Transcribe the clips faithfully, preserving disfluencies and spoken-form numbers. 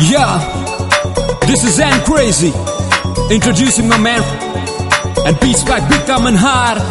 Yeah, this is Zen Crazy, introducing my man, and beats by Big coming hard.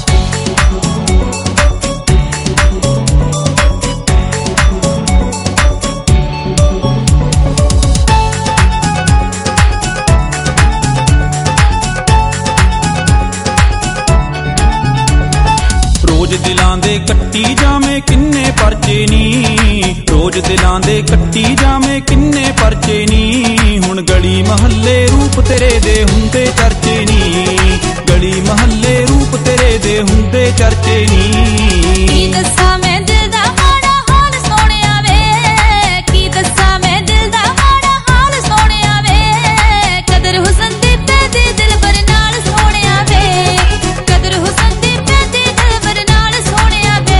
रोज दिलां दे कट्टी जामे किन्ने परचे नी, रोज दिलां दे कट्टी जामे किन्ने परचे नी। हुण गली महल्ले रूप तेरे दे हुंदे चर्चे नी, गली महल्ले रूप तेरे दे हुंदे चर्चे नी। की दस्सां मैं दिल दा माड़ा हाल सोहणिया वे, की दस्सां मैं दिल दा माड़ा हाल सोहणिया वे। कदर हुसन दी पैदी दिलबर नाल सोहणिया वे, कदर हुसन दी पैदी दिलबर नाल सोहणिया वे।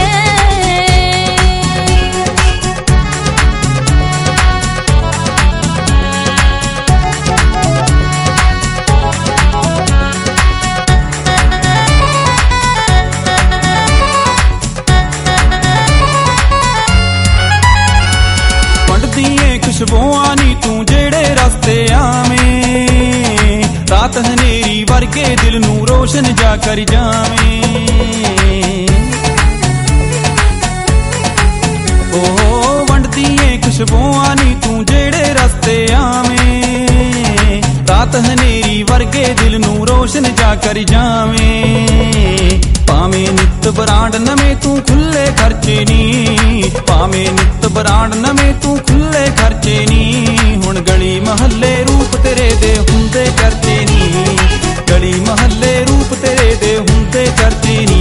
खुशबुआं नी तू जेड़े रस्ते आवें, रात हनेरी वर्गे दिल नू रोशन जा कर जावें। ओ वंडदी ऐ खुशबुआं नी तू जेड़े रस्ते आवें, रात हनेरी वर्गे दिल नू रोशन जा कर जावें। भावें नित ब्रांड नवें तू खुले खर्चे नी, भावें नित ब्रांड नवें तू खुले खर्चे नी। हुण गली महल्ले रूप तेरे दे हुंदे चर्चे नी, गली महल्ले रूप तेरे दे हुंदे चर्चे नी।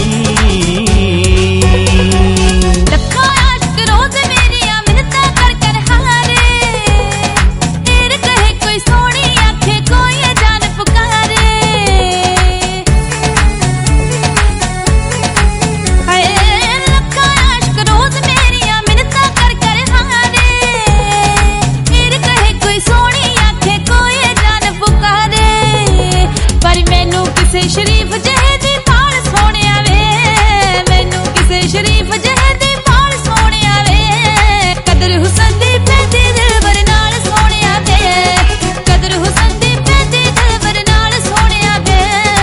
शरीफ जहे दी बाल सोहणिया वे, मैनू किसे शरीफ जहे दी बाल सोहणिया वे। कदर हुसन दी पैदी दिलबर नाल सोहणिया वे, कदर हुसन दी पैदी दिलबर नाल सोहणिया वे।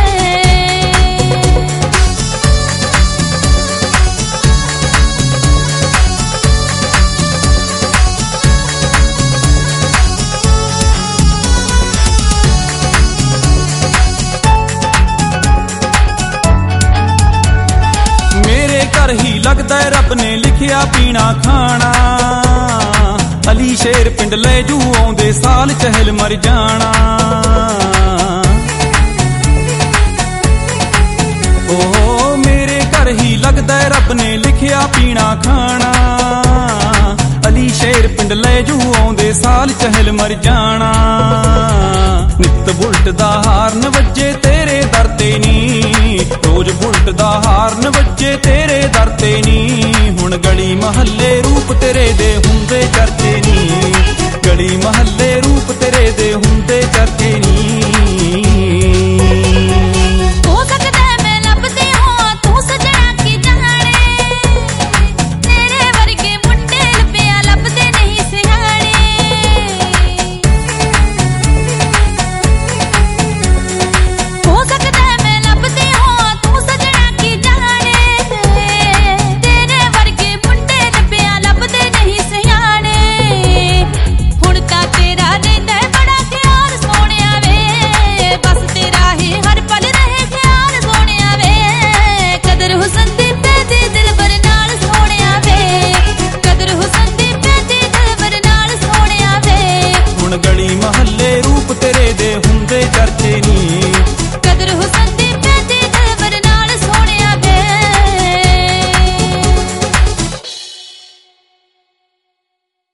घर ही लगदा रब ने लिखिया पीना खाना, अली शेर पिंड ले जू आउंदे साल चहल मर जाना। ओ मेरे घर ही लगदा रब ने लिखिया पीना खाना, अली शेर पिंड ले जू आउंदे साल चहल मर जाना। नित बुलट दा हारन वज्जे तेरे दर ते नी, रोज बुलट दा हारन वज्जे तेरे दर ते नी। हुण गली महल्ले रूप तेरे दे हुंदे